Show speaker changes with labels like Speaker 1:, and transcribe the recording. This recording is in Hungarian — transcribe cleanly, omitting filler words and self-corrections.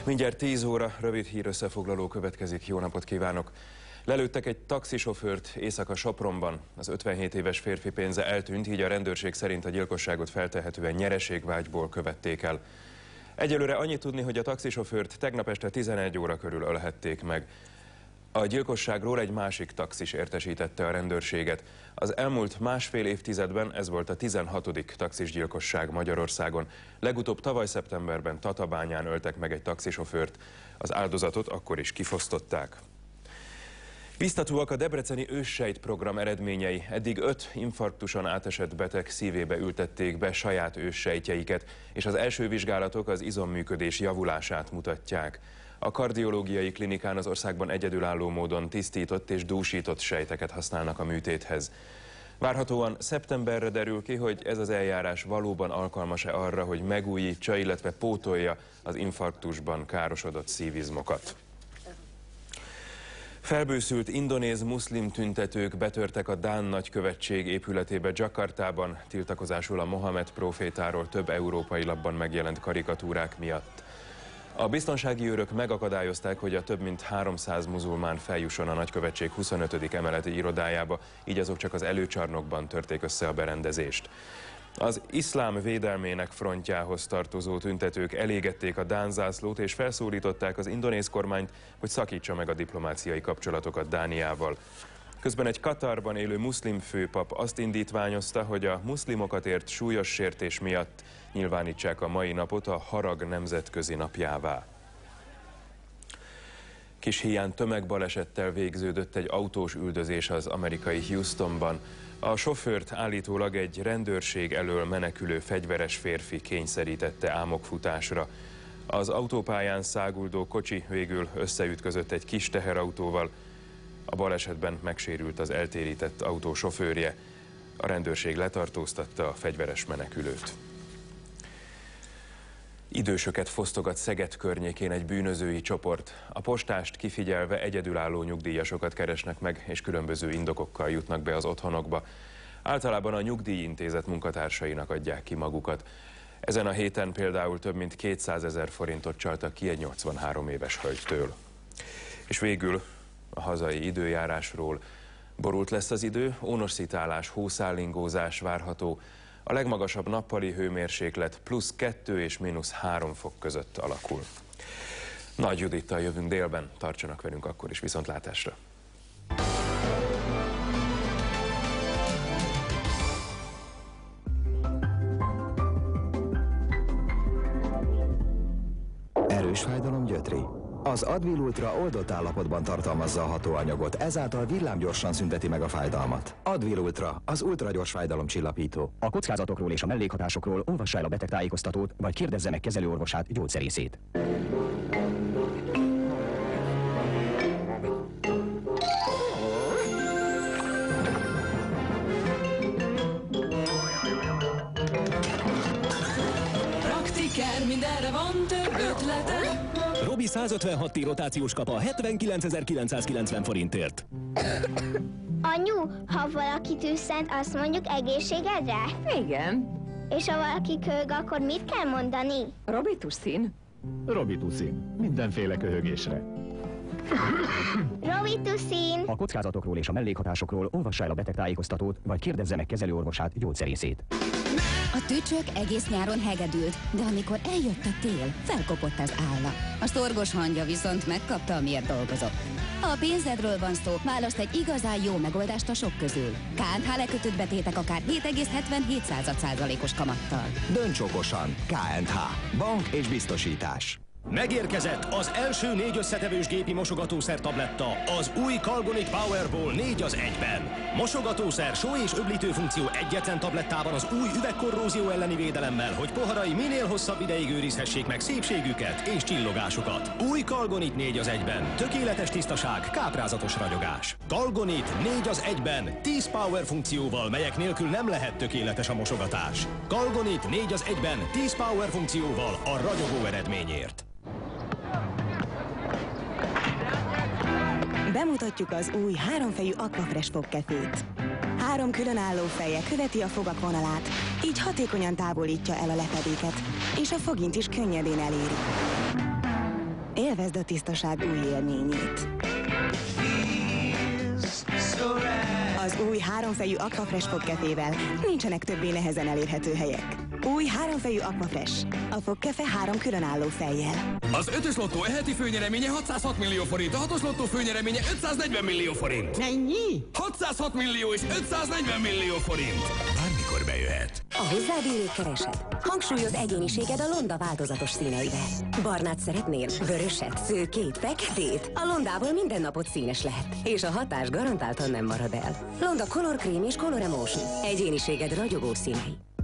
Speaker 1: Mindjárt 10 óra, rövid hírösszefoglaló következik. Jó napot kívánok! Lelőttek egy taxisofőrt éjszaka Sopronban. Az 57 éves férfi pénze eltűnt, így a rendőrség szerint a gyilkosságot feltehetően nyereségvágyból követték el. Egyelőre annyit tudni, hogy a taxisofőrt tegnap este 11 óra körül ölhették meg. A gyilkosságról egy másik taxis értesítette a rendőrséget. Az elmúlt másfél évtizedben ez volt a 16. taxisgyilkosság Magyarországon. Legutóbb tavaly szeptemberben Tatabányán öltek meg egy taxisofőrt. Az áldozatot akkor is kifosztották. Biztatóak a debreceni őssejt program eredményei. Eddig 5 infarktuson átesett beteg szívébe ültették be saját őssejtjeiket, és az első vizsgálatok az izomműködés javulását mutatják. A kardiológiai klinikán az országban egyedülálló módon tisztított és dúsított sejteket használnak a műtéthez. Várhatóan szeptemberre derül ki, hogy ez az eljárás valóban alkalmas-e arra, hogy megújítsa, illetve pótolja az infarktusban károsodott szívizmokat. Felbőszült indonéz muszlim tüntetők betörtek a dán nagykövetség épületébe Jakartában, tiltakozásul a Mohamed prófétáról több európai lapban megjelent karikatúrák miatt. A biztonsági őrök megakadályozták, hogy a több mint 300 muzulmán feljusson a nagykövetség 25. emeleti irodájába, így azok csak az előcsarnokban törték össze a berendezést. Az iszlám védelmének frontjához tartozó tüntetők elégették a dán zászlót és felszólították az indonéz kormányt, hogy szakítsa meg a diplomáciai kapcsolatokat Dániával. Közben egy Katarban élő muszlim főpap azt indítványozta, hogy a muszlimokat ért súlyos sértés miatt nyilvánítsák a mai napot a harag nemzetközi napjává. Kishíján tömegbalesettel végződött egy autós üldözés az amerikai Houstonban. A sofőrt állítólag egy rendőrség elől menekülő fegyveres férfi kényszerítette álmokfutásra. Az autópályán száguldó kocsi végül összeütközött egy kis teherautóval. A balesetben megsérült az eltérített autó sofőrje. A rendőrség letartóztatta a fegyveres menekülőt. Idősöket fosztogat Szeged környékén egy bűnözői csoport. A postást kifigyelve egyedülálló nyugdíjasokat keresnek meg, és különböző indokokkal jutnak be az otthonokba. Általában a nyugdíjintézet munkatársainak adják ki magukat. Ezen a héten például több mint 200 000 forintot csaltak ki egy 83 éves hölgytől. És végül a hazai időjárásról. Borult lesz az idő, ónosszitálás, hószállingózás várható. A legmagasabb nappali hőmérséklet +2 és -3 fok között alakul. Nagy Judittal jövünk délben, tartsanak velünk akkor is, viszontlátásra!
Speaker 2: Erős fájdalom gyötri. Az Advil Ultra oldott állapotban tartalmazza a hatóanyagot, ezáltal villámgyorsan szünteti meg a fájdalmat. Advil Ultra, az ultragyors fájdalomcsillapító.
Speaker 3: A kockázatokról és a mellékhatásokról olvassa el a betegtájékoztatót, vagy kérdezze meg kezelőorvosát, gyógyszerészét.
Speaker 4: Praktiker, mindenre van több ötlete.
Speaker 3: Robi 156T rotációs kapa 79.990 forintért.
Speaker 5: Anyu, ha valaki tüsszent, azt mondjuk egészségedre?
Speaker 6: Igen.
Speaker 5: És ha valaki köhög, akkor mit kell mondani?
Speaker 6: Robitussin.
Speaker 7: Robitussin. Mindenféle köhögésre.
Speaker 5: Robitussin.
Speaker 3: A kockázatokról és a mellékhatásokról olvassa el a betegtájékoztatót, vagy kérdezze meg kezelőorvosát, gyógyszerészét.
Speaker 8: A tücsök egész nyáron hegedült, de amikor eljött a tél, felkopott az álla. A szorgos hangya viszont megkapta, amiért dolgozott. Ha a pénzedről van szó, választ egy igazán jó megoldást a sok közül. KNH lekötött betétek akár 7,77%-os kamattal.
Speaker 2: Dönts okosan, KNH. Bank és biztosítás.
Speaker 9: Megérkezett az első 4 összetevős gépi mosogatószer tabletta, az új Calgonit Powerball 4 az 1-ben. Mosogatószer, só és öblítő funkció egyetlen tablettában az új üvegkorrózió elleni védelemmel, hogy poharai minél hosszabb ideig őrizhessék meg szépségüket és csillogásukat. Új Calgonit 4 az 1-ben. Tökéletes tisztaság, káprázatos ragyogás. Calgonit 4 az 1-ben. 10 power funkcióval, melyek nélkül nem lehet tökéletes a mosogatás. Calgonit 4 az 1-ben. 10 power funkcióval a ragyogó eredményért.
Speaker 10: Bemutatjuk az új háromfejű Aquafresh fogkefét. 3 különálló feje követi a fogak vonalát, így hatékonyan távolítja el a lepedéket, és a fogint is könnyedén eléri. Élvezd a tisztaság új élményét. Az új háromfejű Aquafresh fogkefével nincsenek többé nehezen elérhető helyek. Új háromfejű Aquafresh. A fogkefe 3 különálló fejjel.
Speaker 11: Az 5-ös lottó eheti főnyereménye 606 millió forint, a 6-os lottó főnyereménye 540 millió forint.
Speaker 10: Mennyi?
Speaker 11: 606 millió és 540 millió forint. Bármikor bejöhet.
Speaker 12: A hozzád keresed. Hangsúlyoz egyéniséged a Londa változatos színeivel. Barnát szeretnél? Vöröset, szőkét, feketét? A Londából minden napot színes lehet. És a hatás garantáltan nem marad el. Londa Color Cream és Color Emotion. Egyéniséged ragyogó színei.